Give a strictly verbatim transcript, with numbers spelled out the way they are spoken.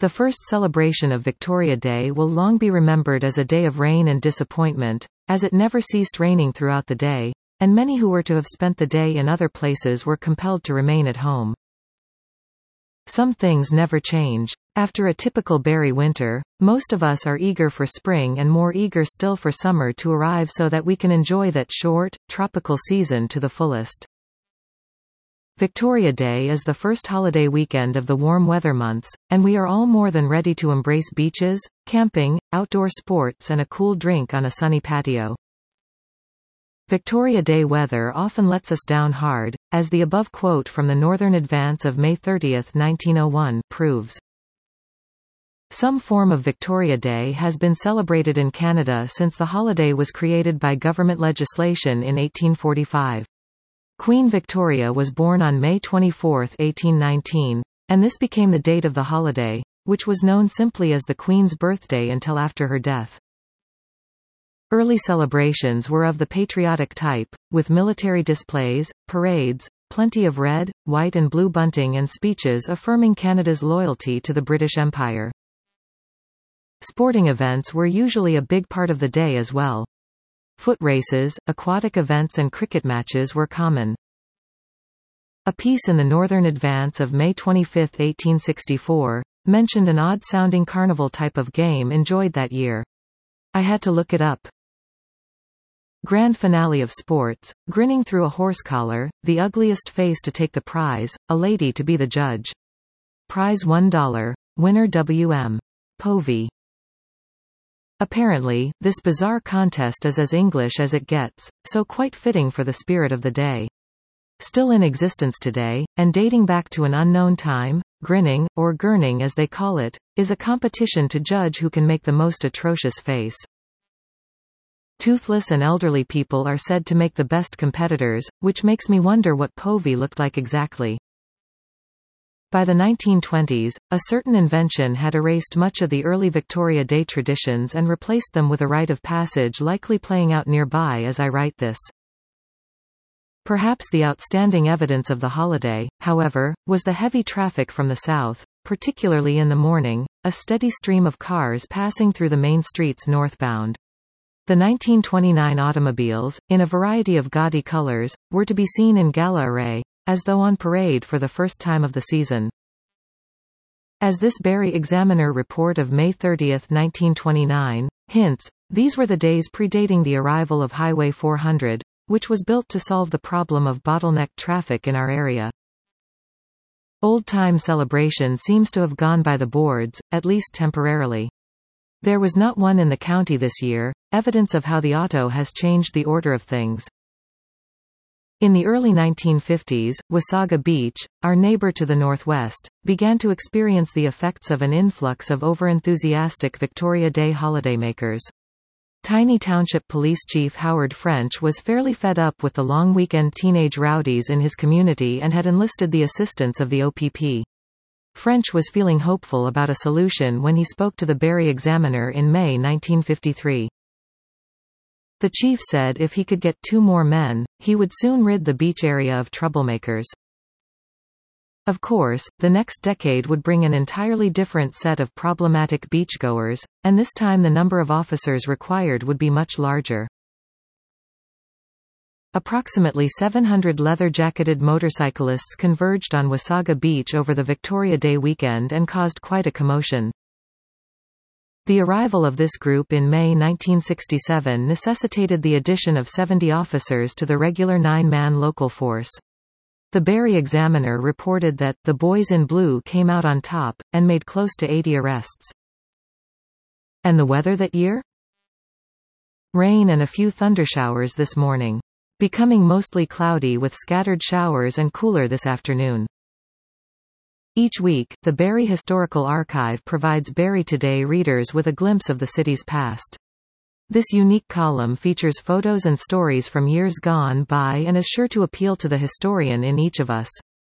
The first celebration of Victoria Day will long be remembered as a day of rain and disappointment, as it never ceased raining throughout the day, and many who were to have spent the day in other places were compelled to remain at home. Some things never change. After a typical berry winter, most of us are eager for spring and more eager still for summer to arrive so that we can enjoy that short, tropical season to the fullest. Victoria Day is the first holiday weekend of the warm weather months, and we are all more than ready to embrace beaches, camping, outdoor sports and a cool drink on a sunny patio. Victoria Day weather often lets us down hard, as the above quote from the Northern Advance of May thirtieth nineteen oh one proves. Some form of Victoria Day has been celebrated in Canada since the holiday was created by government legislation in eighteen forty-five. Queen Victoria was born on May twenty-fourth eighteen nineteen, and this became the date of the holiday, which was known simply as the Queen's birthday until after her death. Early celebrations were of the patriotic type, with military displays, parades, plenty of red, white and blue bunting and speeches affirming Canada's loyalty to the British Empire. Sporting events were usually a big part of the day as well. Foot races, aquatic events and cricket matches were common. A piece in the Northern Advance of May twenty-fifth eighteen sixty-four, mentioned an odd-sounding carnival type of game enjoyed that year. I had to look it up. Grand finale of sports, grinning through a horse collar, the ugliest face to take the prize, a lady to be the judge. Prize one dollar, winner W M Povey. Apparently, this bizarre contest is as English as it gets, so quite fitting for the spirit of the day. Still in existence today, and dating back to an unknown time, grinning, or gurning as they call it, is a competition to judge who can make the most atrocious face. Toothless and elderly people are said to make the best competitors, which makes me wonder what Povey looked like exactly. By the nineteen twenties, a certain invention had erased much of the early Victoria Day traditions and replaced them with a rite of passage likely playing out nearby as I write this. Perhaps the outstanding evidence of the holiday, however, was the heavy traffic from the south, particularly in the morning, a steady stream of cars passing through the main streets northbound. The nineteen twenty-nine automobiles, in a variety of gaudy colors, were to be seen in gala array, as though on parade for the first time of the season. As this Barrie Examiner report of May thirtieth nineteen twenty-nine hints, these were the days predating the arrival of Highway four hundred, which was built to solve the problem of bottlenecked traffic in our area. Old-time celebration seems to have gone by the boards, at least temporarily. There was not one in the county this year, evidence of how the auto has changed the order of things. In the early nineteen fifties, Wasaga Beach, our neighbor to the northwest, began to experience the effects of an influx of overenthusiastic Victoria Day holidaymakers. Tiny Township Police Chief Howard French was fairly fed up with the long weekend teenage rowdies in his community and had enlisted the assistance of the O P P. French was feeling hopeful about a solution when he spoke to the Barrie Examiner in May nineteen fifty-three. The chief said if he could get two more men, he would soon rid the beach area of troublemakers. Of course, the next decade would bring an entirely different set of problematic beachgoers, and this time the number of officers required would be much larger. Approximately seven hundred leather-jacketed motorcyclists converged on Wasaga Beach over the Victoria Day weekend and caused quite a commotion. The arrival of this group in May nineteen sixty-seven necessitated the addition of seventy officers to the regular nine-man local force. The Barrie Examiner reported that the Boys in Blue came out on top, and made close to eighty arrests. And the weather that year? Rain and a few thundershowers this morning. Becoming mostly cloudy with scattered showers and cooler this afternoon. Each week, the Barrie Historical Archive provides Barrie Today readers with a glimpse of the city's past. This unique column features photos and stories from years gone by and is sure to appeal to the historian in each of us.